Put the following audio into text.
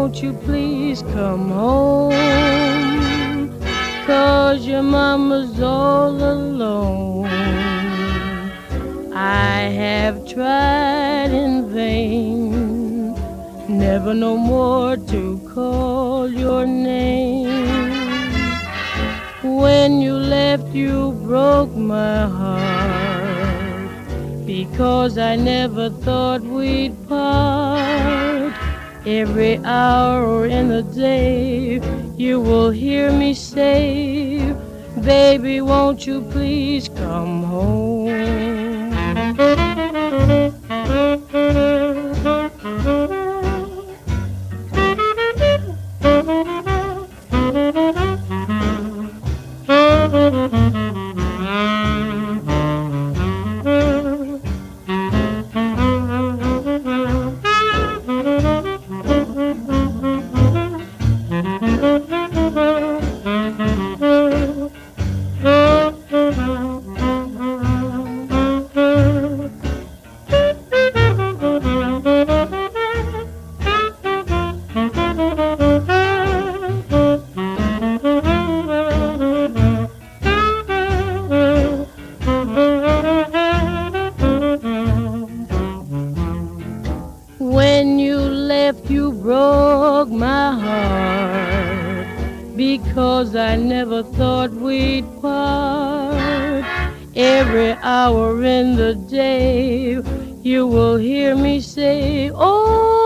won't you please come home? 'Cause your mama's all alone. I have tried in vain, never no more to call your name. When you left, you broke my heart, because I never thought we'd part. Every hour in the day, you will hear me say, baby, won't you please come home? When you left, you broke my heart, because I never thought we'd part. Every hour in the day, you will hear me say, oh,